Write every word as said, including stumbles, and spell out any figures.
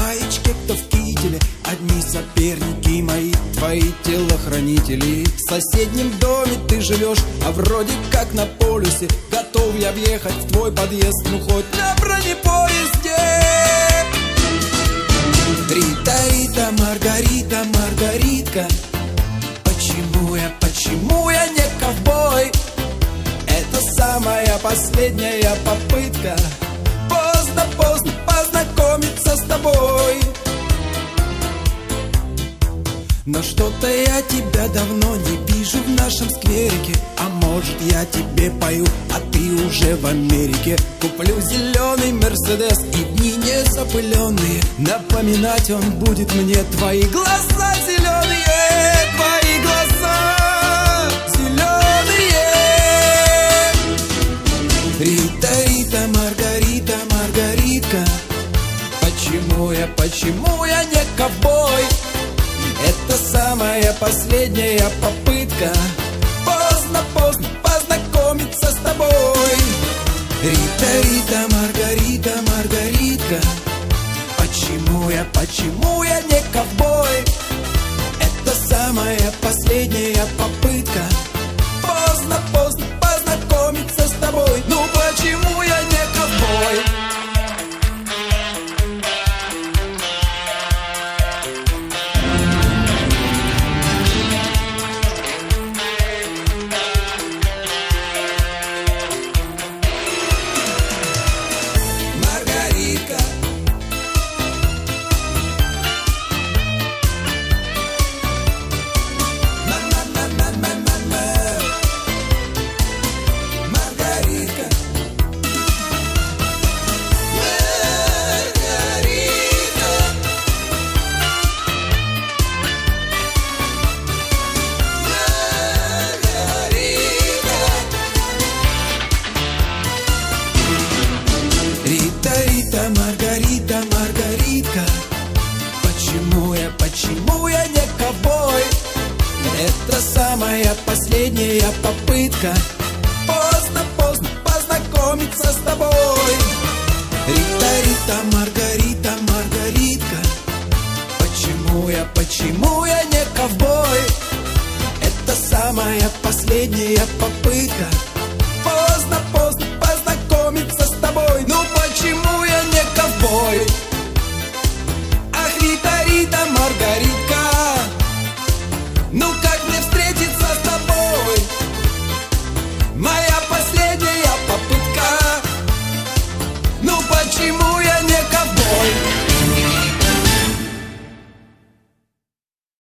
маечке, кто в кителе. Одни соперники мои, твои телохранители. В соседнем доме ты живешь, а вроде как на полюсе. Готов я въехать в твой подъезд, ну хоть на бронепоезде. Рита, Рита, Маргарита, Маргаритка, почему я, почему я не ковбой? Это самая последняя попытка. Поздно, поздно познакомиться с тобой. Но что-то я тебя давно не вижу в нашем скверике. А может, я тебе пою, а ты уже в Америке. Куплю зеленый Мерседес и дни не запыленные. Напоминать он будет мне твои глаза зеленые, твои глаза зеленые. Рита, Рита, Маргарита, Маргаритка, почему я, почему я не ковбой? Это самая последняя попытка. Поздно, поздно познакомиться с тобой. Рита, Рита, Маргарита, Маргаритка, почему я, почему я не ковбой? Это самая последняя попытка. Поздно, поздно познакомиться с тобой. Ну почему я не ковбой? Рита, Рита, Маргарита, Маргаритка, почему я, почему я не ковбой? Это самая последняя попытка. Поздно, поздно познакомиться с тобой. Рита, Рита, Маргарита, Маргаритка, почему я, почему я не ковбой? Это самая последняя попытка.